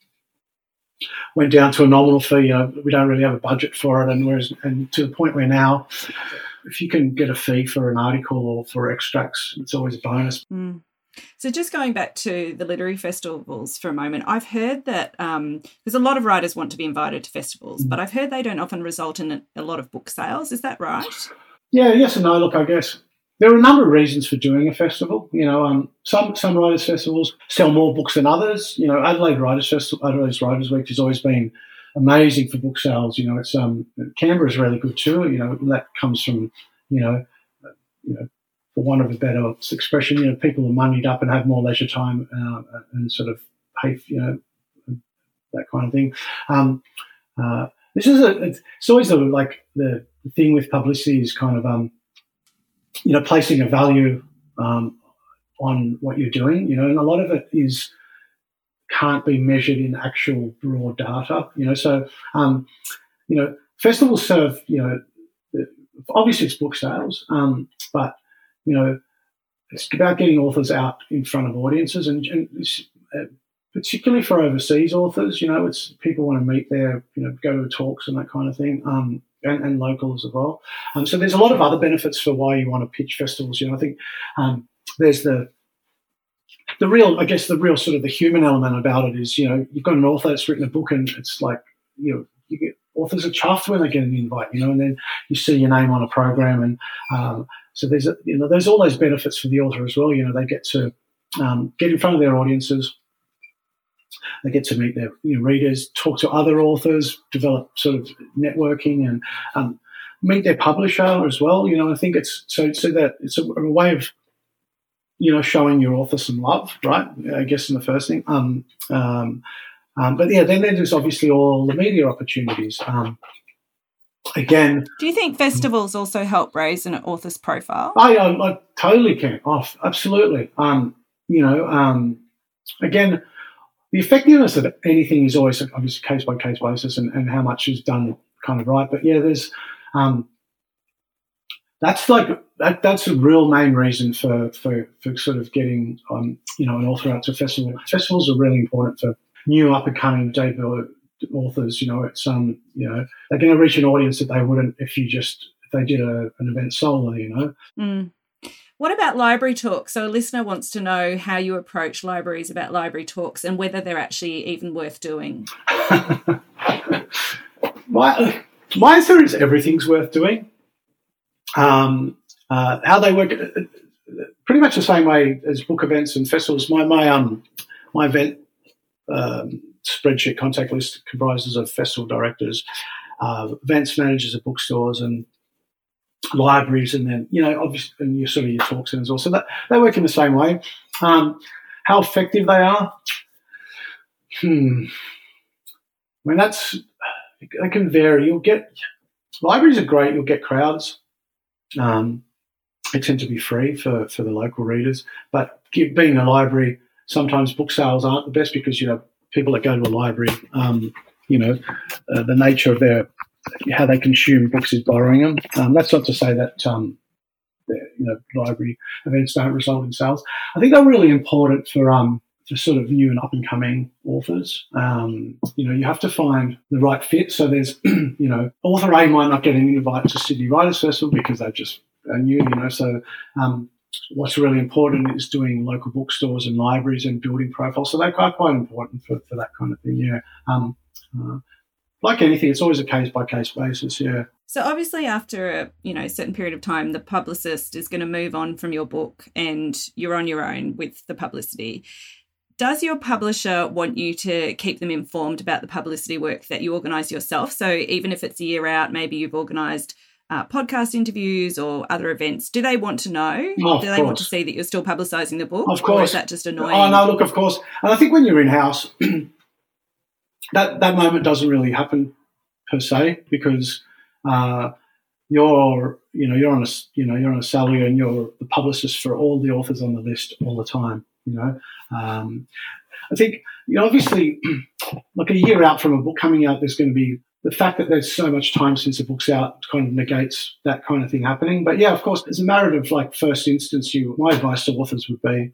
went down to a nominal fee. You know, we don't really have a budget for it, and whereas and to the point where now, if you can get a fee for an article or for extracts, it's always a bonus.
Mm. So just going back to the literary festivals for a moment, I've heard that um, there's a lot of writers want to be invited to festivals, mm. but I've heard they don't often result in a, a lot of book sales. Is that right? Yeah,
yes and no. Look, I guess there are a number of reasons for doing a festival. You know, um, some some writers' festivals sell more books than others. You know, Adelaide Writers Festival, Adelaide Writers Week has always been amazing for book sales. You know, it's um, Canberra is really good too. You know, that comes from you know, uh, you know, for want of a better expression, you know, people are moneyed up and have more leisure time uh, and sort of pay, you know, that kind of thing. Um, uh, this is a it's, it's always the like the thing with publicity is kind of um. you know, placing a value um, on what you're doing, you know, and a lot of it is can't be measured in actual raw data, you know. So, um, you know, festivals serve, you know, obviously it's book sales, um, but, you know, it's about getting authors out in front of audiences and, and it's, uh, particularly for overseas authors, you know, it's people want to meet their, you know, go to talks and that kind of thing. Um, And, and locals as well. Um, so there's a lot of other benefits for why you want to pitch festivals. You know, I think um, there's the the real, I guess, the real sort of the human element about it is, you know, you've got an author that's written a book, and it's like, you know, you get authors are chuffed when they get an invite, you know, and then you see your name on a program, and um, so there's a, you know, there's all those benefits for the author as well. You know, they get to um, get in front of their audiences. They get to meet their you know, readers, talk to other authors, develop sort of networking, and um, meet their publisher as well. You know, I think it's so so that it's a, a way of you know showing your author some love, right? I guess in the first thing. Um, um, um, but yeah, then there's obviously all the media opportunities. Um, again,
do you think festivals also help raise an author's profile?
I, I, I totally can. Oh, absolutely. Um, you know, um, again. The effectiveness of anything is always obviously case by case basis, and, and how much is done kind of right. But yeah, there's um, that's like that, that's a real main reason for for, for sort of getting um, you know an author out to a festival. Festivals are really important for new up and coming debut authors. You know, it's um you know they're going to reach an audience that they wouldn't if you just if they did a, an event solo. You know.
Mm. What about library talks? So a listener wants to know how you approach libraries about library talks and whether they're actually even worth doing.
My, My answer is everything's worth doing. Um, uh, how they work, uh, pretty much the same way as book events and festivals. My my um my event um, spreadsheet contact list comprises of festival directors, uh, events managers at bookstores, and libraries, and then you know obviously and your sort of your talk centres also. That they work in the same way. Um, how effective they are? Hmm. I mean that's they can vary. You'll get libraries are great. You'll get crowds. Um, they tend to be free for, for the local readers, but being a library, sometimes book sales aren't the best because you know people that go to a library, um, you know, uh, the nature of their how they consume books is borrowing them. Um, that's not to say that um, the, you know library events don't result in sales. I think they're really important for um, for sort of new and up and coming authors. Um, you know, you have to find the right fit. So there's you know, author A might not get an invite to Sydney Writers Festival because they've just are new. You know, so. Um, What's really important is doing local bookstores and libraries and building profiles. So they're quite, quite important for, for that kind of thing, yeah. Um, uh, like anything, it's always a case-by-case basis, yeah.
So obviously after a you know certain period of time, the publicist is going to move on from your book and you're on your own with the publicity. Does your publisher want you to keep them informed about the publicity work that you organise yourself? So even if it's a year out, maybe you've organised Uh, podcast interviews or other events, do they want to know?
Oh,
do they
course.
want to see that you're still publicising the book?
Of course.
Or is that just annoying?
Oh, no, look, of course. And I think when you're in-house, that, that moment doesn't really happen per se because uh, you're, you know, you're on a, you know, you're on a salary and you're the publicist for all the authors on the list all the time, you know. Um, I think, you know, obviously, like a year out from a book coming out, there's going to be the fact that there's so much time since the book's out kind of negates that kind of thing happening. But, yeah, of course, as a matter of, like, first instance, you, my advice to authors would be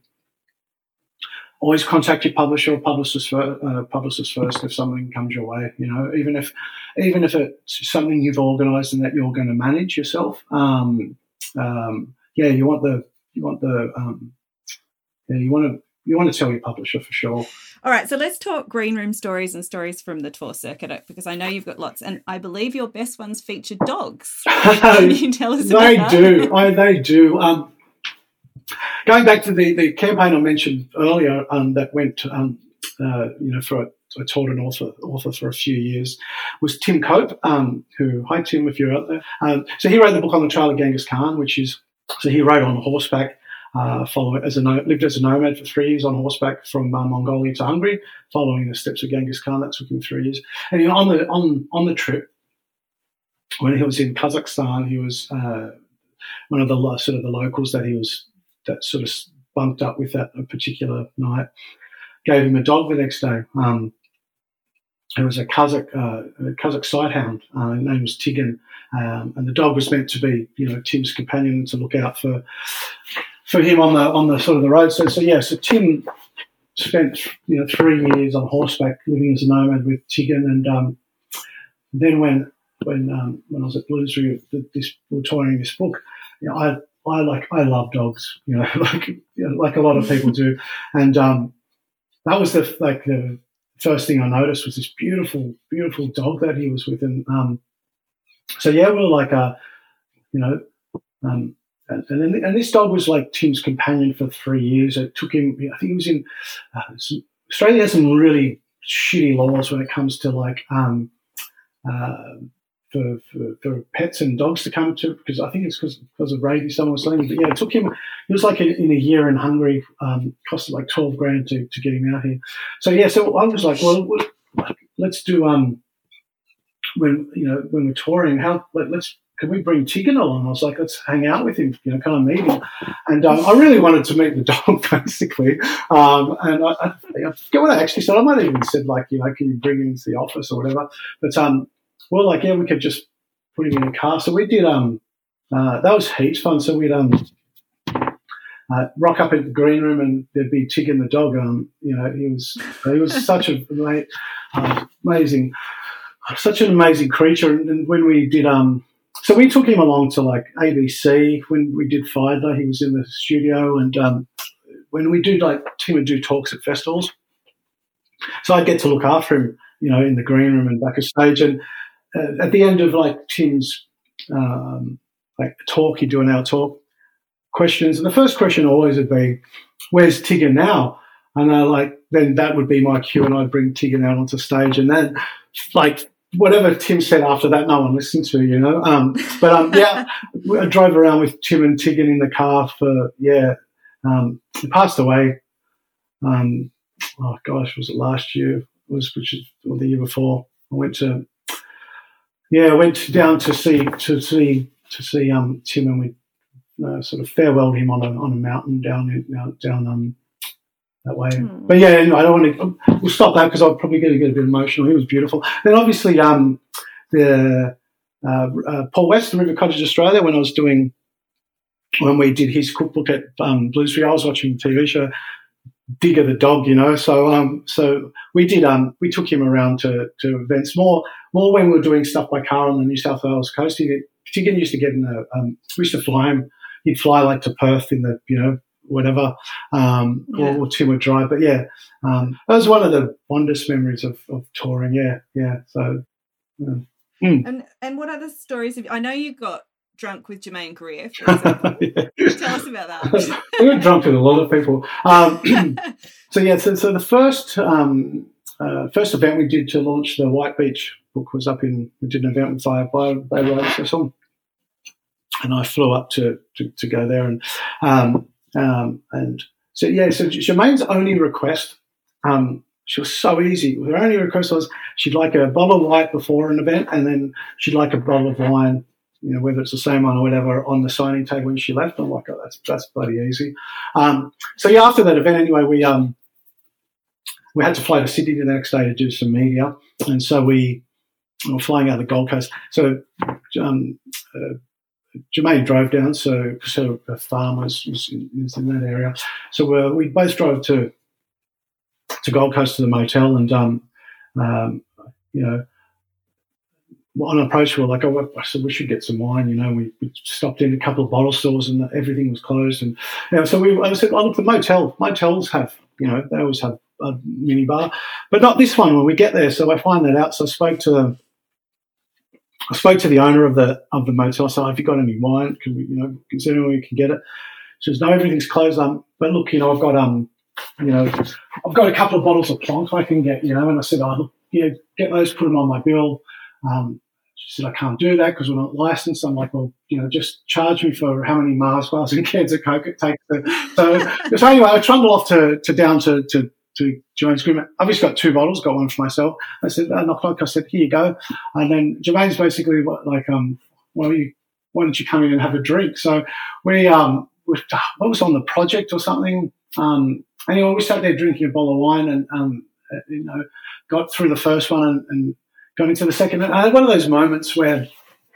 always contact your publisher or publicist, for, uh, publicist first if something comes your way, you know, even if even if it's something you've organised and that you're going to manage yourself. Um, um, yeah, you want the you want the um, yeah, you want to you want to tell your publisher for sure.
All right, so let's talk green room stories and stories from the tour circuit because I know you've got lots, and I believe your best ones feature dogs. Can you tell us about
they
that?
do. I, they do. Um, going back to the, the campaign I mentioned earlier um, that went, um, uh, you know, for a, I told an author, author for a few years, was Tim Cope, um, who, hi Tim, if you're out there. Um, so he wrote the book on the trail of Genghis Khan, which is, so he rode on horseback. Uh, follow as a lived as a nomad for three years on horseback from uh, Mongolia to Hungary, following the steps of Genghis Khan. That took him three years. And you know, on the on on the trip, when he was in Kazakhstan, he was uh, one of the sort of the locals that he was that sort of bunked up with that particular night. Gave him a dog the next day. Um, it was a Kazakh uh, a Kazakh sighthound. Uh, his name was Tigan, um, and the dog was meant to be, you know, Tim's companion to look out for. For him on the on the sort of the road. So so yeah, so Tim spent you know three years on horseback living as a nomad with Tigan, and um, then when when um, when I was at Bloomsbury, this we were touring this book, you know, I I like I love dogs, you know, like you know, like a lot of people do, and um, that was the like the first thing I noticed was this beautiful beautiful dog that he was with, and um, so yeah, we were like a you know. Um, And, and, and this dog was like Tim's companion for three years. It took him, I think he was in, uh, some, Australia has some really shitty laws when it comes to like, um, uh, for, for, for pets and dogs to come to, because I think it's because because of rabies, someone was saying. But yeah, it took him, it was like in, in a year in Hungary, um, costed like twelve grand to, to get him out here. So yeah, so I was like, well, let's do, um, when, you know, when we're touring, how, let, let's, can we bring Tigan along? I was like, let's hang out with him, you know, kind of meet him. And um, I really wanted to meet the dog, basically. Um, and I, I, I forget what I actually said. I might have even said, like, you know, can you bring him into the office or whatever? But, um, well, like, yeah, we could just put him in a car. So we did, um, uh, that was heaps fun. So we'd um, uh, rock up at the green room and there'd be Tigan the dog. Um, you know, he was, he was such a uh, amazing, such an amazing creature. And, and when we did, um, So we took him along to, like, A B C when we did Fider. He was in the studio. And um, when we do, like, Tim would do talks at festivals. So I'd get to look after him, you know, in the green room and back of stage. And uh, at the end of like Tim's um, like talk, he'd do an hour talk, questions, and the first question always would be, "Where's Tigger now?" And I like then that would be my cue, and I'd bring Tigger out onto stage, and then like whatever Tim said after that, no one listened to, you know. Um, but um, yeah, I drove around with Tim and Tigger in the car for yeah. Um, he passed away. Um, oh gosh, was it last year? It was which is or the year before? I went to yeah, I went down to see to see to see um Tim, and we uh, sort of farewelled him on a on a mountain down in, down um. that way. Mm. But yeah, anyway, I don't want to. We'll stop that because I'll probably get, get a bit emotional. He was beautiful. Then obviously, um, the uh, uh, Paul West, the River Cottage Australia, when I was doing when we did his cookbook at um, Bluesbury, I was watching the T V show Digger the dog, you know. So um, so we did um, we took him around to, to events more more when we were doing stuff by car on the New South Wales coast. He particularly used to get in the um, we used to fly him. He'd fly like to Perth in the you know. whatever, um, yeah. or, or Tim would drive. But, yeah, um, that was one of the fondest memories of, of touring, yeah, yeah. So, yeah. Mm.
And and what other stories have you, I know you got drunk with Germaine Greer, for example. yeah. Tell us about that.
We got drunk with a lot of people. Um, so, yeah, so, so the first um, uh, first event we did to launch the White Beach book was up in, we did an event with Bay Road, and I flew up to, to, to go there and um, Um, and so, yeah, so Germaine's only request, um, she was so easy. Her only request was she'd like a bottle of white before an event, and then she'd like a bottle of wine, you know, whether it's the same one or whatever, on the signing table when she left. I'm like, oh, that's that's bloody easy. Um, so, yeah, after that event, anyway, we um, we had to fly to Sydney the next day to do some media, and so we, we were flying out of the Gold Coast. So, um, uh, Germaine drove down, so so a farm was, was, in, was in that area. So uh, we both drove to to Gold Coast to the motel, and um, um, you know, on approach we were like, oh, I said we should get some wine. You know, we, we stopped in a couple of bottle stores, and everything was closed. And you know, so we I said, oh look, the motel motels have, you know, they always have a mini bar, but not this one when we get there. So I find that out. So I spoke to them. I spoke to the owner of the of the motel. I said, have you got any wine? Can we, you know, considering we can get it? She says, no, everything's closed. Um, but look, you know, I've got um, you know, I've got a couple of bottles of Plonk I can get, you know. And I said, oh, look, you know, get those, put them on my bill. Um, she said, I can't do that because we're not licensed. I'm like, well, you know, just charge me for how many Mars bars and cans of Coke it takes. To, so, so anyway, I trundled off to to down to to. to Germaine's agreement. I've just got two bottles, got one for myself. I said, uh, knock, knock. I said, here you go. And then Germaine's basically like, um, well, you, why don't you come in and have a drink? So we, um, we, what was on the project or something? Um, anyway, we sat there drinking a bottle of wine and, um, you know, got through the first one and, and got into the second. And I had one of those moments where,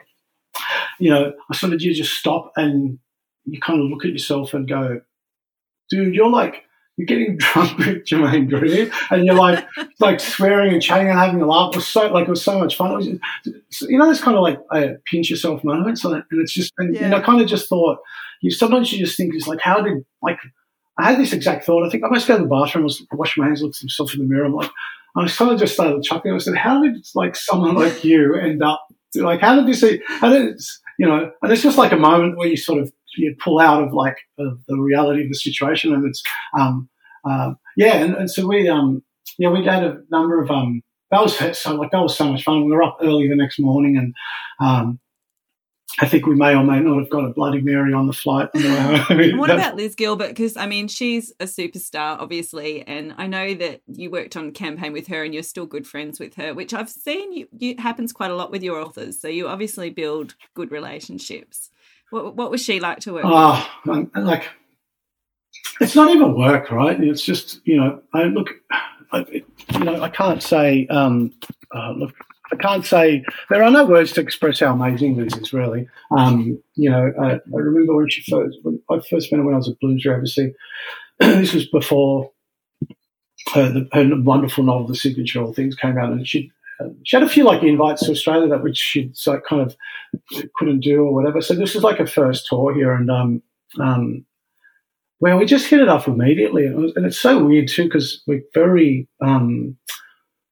you know, I sort of, you just stop and you kind of look at yourself and go, dude, you're like, you're getting drunk with Germaine Greer, and you're like, like swearing and chatting and having a laugh. It was so like it was so much fun. It was just, you know, this kind of like a pinch yourself moments, and it's just, and, yeah. and I kind of just thought, you sometimes you just think it's like, how did like I had this exact thought. I think I must go to the bathroom, I was washing my hands, looked at myself in the mirror. I'm like, I kind of just started chuckling. I said, how did like someone like you end up like? How did this? How did it, you know? And it's just like a moment where you sort of you pull out of like of the reality of the situation, and it's um uh, yeah, and, and so we um yeah we had a number of um that was so like that was so much fun. We were up early the next morning, and um I think we may or may not have got a Bloody Mary on the flight. On the way home. I mean,
what about Liz Gilbert? Because, I mean, she's a superstar, obviously, and I know that you worked on Campaign with her and you're still good friends with her, which I've seen you, you happens quite a lot with your authors, so you obviously build good relationships. What, what was she like to work
oh, with? Um, like, it's not even work, right? It's just, you know, I look, I, you know, I can't say, um, uh, look, I can't say, there are no words to express how amazing Liz is, really. Um, you know, I, I remember when she first, when I first met her when I was at Bloomsbury Overseas. This was before her, the, her wonderful novel, The Signature All Things, came out, and she uh, she had a few like invites to Australia that which she so kind of couldn't do or whatever. So this was like her first tour here, and um, um, well, we just hit it off immediately, and, it was, and it's so weird too because we're very. Um,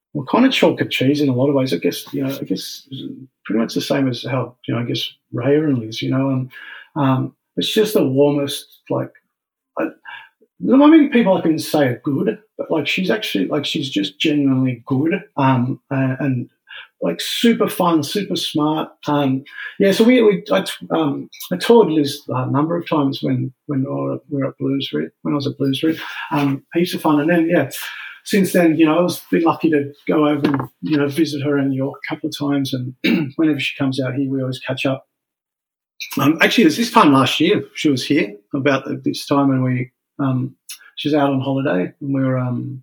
well, kind of chalk and cheese in a lot of ways. I guess, you know, I guess pretty much the same as how, you know, I guess Raya and Liz, you know, and um, it's just the warmest, like, I, not many people I can say are good, but like she's actually, like, she's just genuinely good um, and, and like super fun, super smart. Um, yeah, so we, we I, um, I toured Liz a number of times when when we were at Blues Route, when I was at Blues Route. Um, heaps of fun, and then yeah, since then, you know, I was been lucky to go over and you know visit her in New York a couple of times, and whenever she comes out here, we always catch up. Um, actually, it was this time last year she was here about this time, and we um, she was out on holiday, and we were. Um,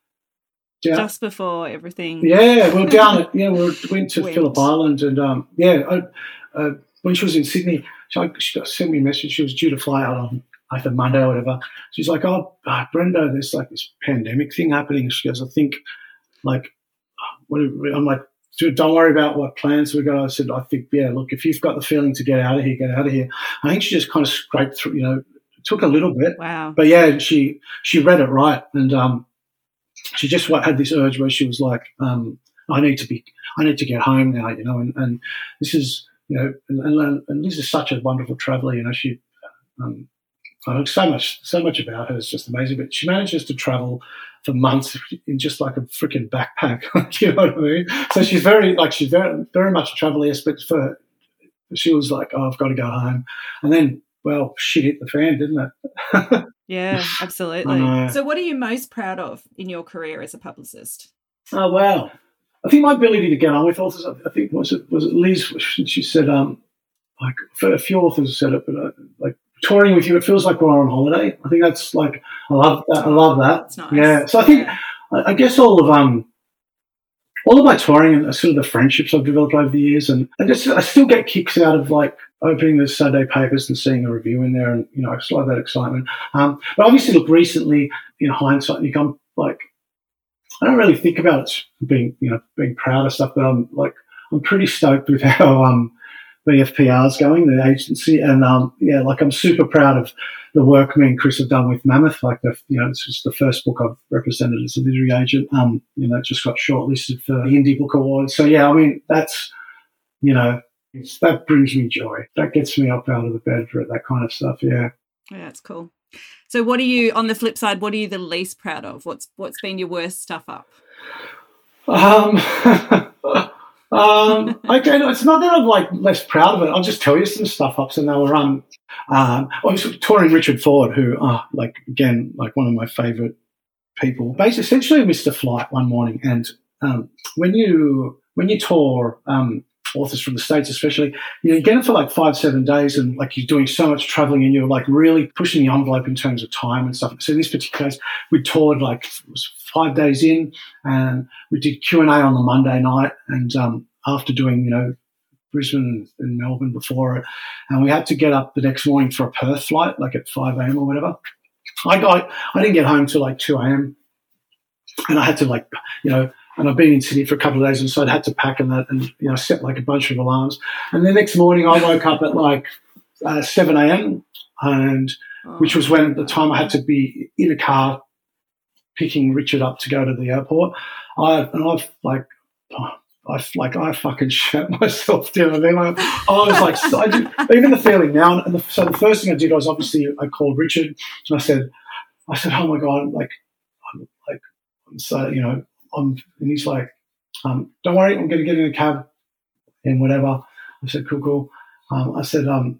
Yeah.
Just before everything.
Yeah, we were down at, yeah, we went to
Went.
Phillip Island and, um, yeah, I, uh, when she was in Sydney, she, she sent me a message. She was due to fly out on, like, the Monday or whatever. She's like, oh, uh, Brenda, there's, like, this pandemic thing happening. She goes, I think, like, what, I'm like, don't worry about what plans we got. I said, I think, yeah, look, if you've got the feeling to get out of here, get out of here. I think she just kind of scraped through, you know, it took a little bit.
Wow.
But, yeah, she she read it right and, um, she just had this urge where she was like, um, I need to be, I need to get home now, you know, and, and this is, you know, and, and, and Liz is such a wonderful traveller, you know, she, um, I know so much, so much about her is just amazing, but she manages to travel for months in just like a freaking backpack, you know what I mean? So she's very, like, she's very, very much a travelliest, but for her, she was like, oh, I've got to go home. And then, well, shit hit the fan, didn't it?
Yeah, absolutely. So what are you most proud of in your career as a publicist?
Oh, wow. I think my ability to get on with authors, I think, was it was it Liz, she said, um, like, a few authors said it, but uh, like, touring with you, it feels like we're on holiday. I think that's like, I love that. I love that.
That's nice.
Yeah. So I think,
yeah.
I, I guess all of, um, all of my touring and sort of the friendships I've developed over the years, and I just, I still get kicks out of like opening the Sunday papers and seeing a review in there, and you know, I still have that excitement. Um, but obviously, look, recently in hindsight, you come like, I don't really think about it being, you know, being proud of stuff, but I'm like, I'm pretty stoked with how um, B F P R is going, the agency, and um, yeah, like I'm super proud of the work me and Chris have done with Mammoth. Like, the, you know, it's just the first book I've represented as a literary agent. Um, you know, it just got shortlisted for the Indie Book Awards. So yeah, I mean, that's, you know, it's, that brings me joy. That gets me up out of the bed for it, that kind of stuff. Yeah.
Yeah, that's cool. So what are you, on the flip side, what are you the least proud of? What's What's been your worst stuff up?
Um, um, okay, no, it's not that I'm like less proud of it. I'll just tell you some stuff ups, and they were um, um, I was touring Richard Ford, who, uh, like again, like one of my favourite people. Basically, essentially, missed a flight one morning, and um, when you when you tour um. authors from the States especially, you know, you get them for like five, seven days and like you're doing so much traveling and you're like really pushing the envelope in terms of time and stuff. So in this particular case, we toured like it was five days in and we did Q and A on the Monday night and um, after doing, you know, Brisbane and Melbourne before it, and we had to get up the next morning for a Perth flight, like at five a.m. or whatever. I got, I didn't get home till like two a.m. and I had to like, you know, and I've been in Sydney for a couple of days, and so I'd had to pack and that, and you know, set like a bunch of alarms. And the next morning, I woke up at like uh, seven a.m. and oh. which was when the time I had to be in a car picking Richard up to go to the airport. I and I've like, I like I fucking shat myself down. I mean, like, I was like, I did, even the feeling now. And the, so the first thing I did was obviously I called Richard and I said, I said, oh my god, like, I'm like, I'm so you know. Um, and he's like, um, don't worry, I'm going to get in a cab and whatever. I said, cool, cool. Um, I said, um,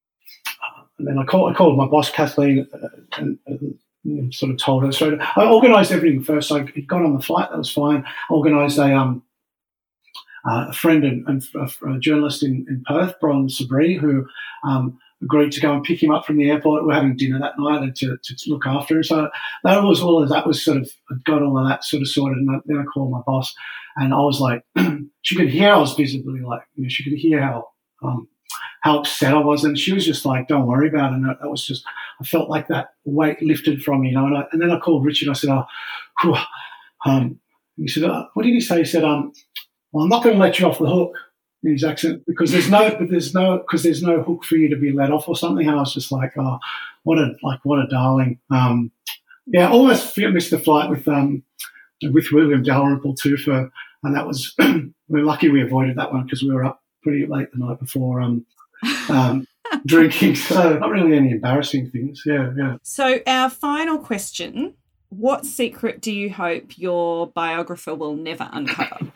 and then I called, I called my boss, Kathleen, uh, and, and sort of told her. So I organised everything first. So I got on the flight, that was fine. I organised a, um, uh, a friend and, and a, a journalist in, in Perth, Bron Sabri, who um, agreed to go and pick him up from the airport. We were having dinner that night and to, to look after him. So that was all of that was sort of, I got all of that sort of sorted. And then I called my boss and I was like, she could hear I was visibly like, you know, she could hear how, um, how upset I was. And she was just like, don't worry about it. And that, that was just, I felt like that weight lifted from me, you know. And, I, and then I called Richard and I said, oh, whew. um, he said, oh, what did he say? He said, um, well, I'm not going to let you off the hook. In his accent, because there's no, but there's no, because there's no hook for you to be let off or something. And I was just like, oh, what a, like, what a darling. Um, yeah, almost missed the flight with, um, with William Dalrymple too, for, and that was, we we're lucky we avoided that one because we were up pretty late the night before um, um, drinking. So not really any embarrassing things. Yeah, yeah.
So our final question, what secret do you hope your biographer will never uncover?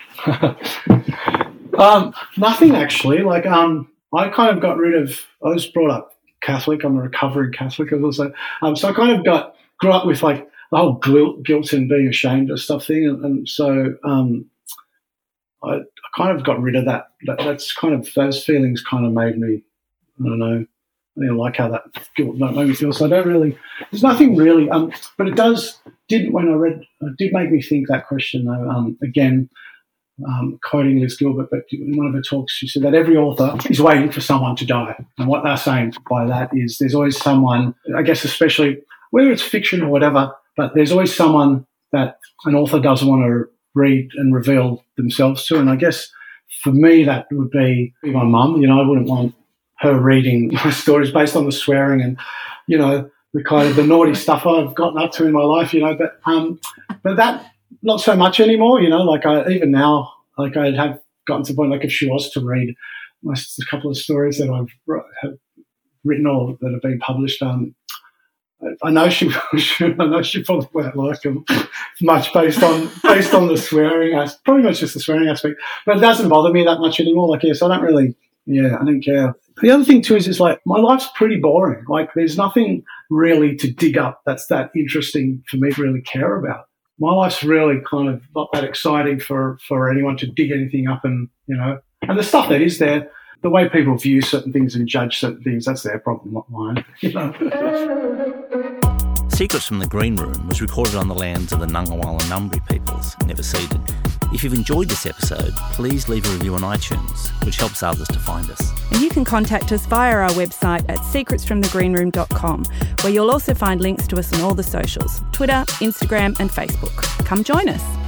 um, nothing actually. Like um, I kind of got rid of, I was brought up Catholic. I'm a recovering Catholic also. Um, so I kind of got, grew up with like the whole guilt, guilt and being ashamed of stuff thing. And, and so um, I, I kind of got rid of that. that. That's kind of, those feelings kind of made me, I don't know, I didn't like how that guilt made me feel. So I don't really, there's nothing really, um, but it does, did, when I read, it did make me think that question though, um, again, um, quoting Liz Gilbert, but in one of her talks, she said that every author is waiting for someone to die. And what they're saying by that is there's always someone, I guess especially, whether it's fiction or whatever, but there's always someone that an author doesn't want to read and reveal themselves to. And I guess for me, that would be my mum. You know, I wouldn't want her reading my stories based on the swearing and, you know, the kind of the naughty stuff I've gotten up to in my life, you know, but, um, but that, not so much anymore, you know, like I, even now, like I'd have gotten to the point, like if she was to read my, a couple of stories that I've have written or that have been published, um, I know she, I know she probably won't like them much based on based on the swearing aspect, probably much just the swearing aspect, but it doesn't bother me that much anymore. Like, yes, I don't really, yeah, I don't care. The other thing too is, is like my life's pretty boring. Like, there's nothing really to dig up that's that interesting for me to really care about. My life's really kind of not that exciting for, for anyone to dig anything up, and, you know, and the stuff that is there, the way people view certain things and judge certain things, that's their problem, not mine. You know?
Secrets from the Green Room was recorded on the lands of the Ngunnawal and Ngambri peoples, never ceded. If you've enjoyed this episode, please leave a review on iTunes, which helps others to find us.
And you can contact us via our website at secrets from the green room dot com, where you'll also find links to us on all the socials, Twitter, Instagram and Facebook. Come join us.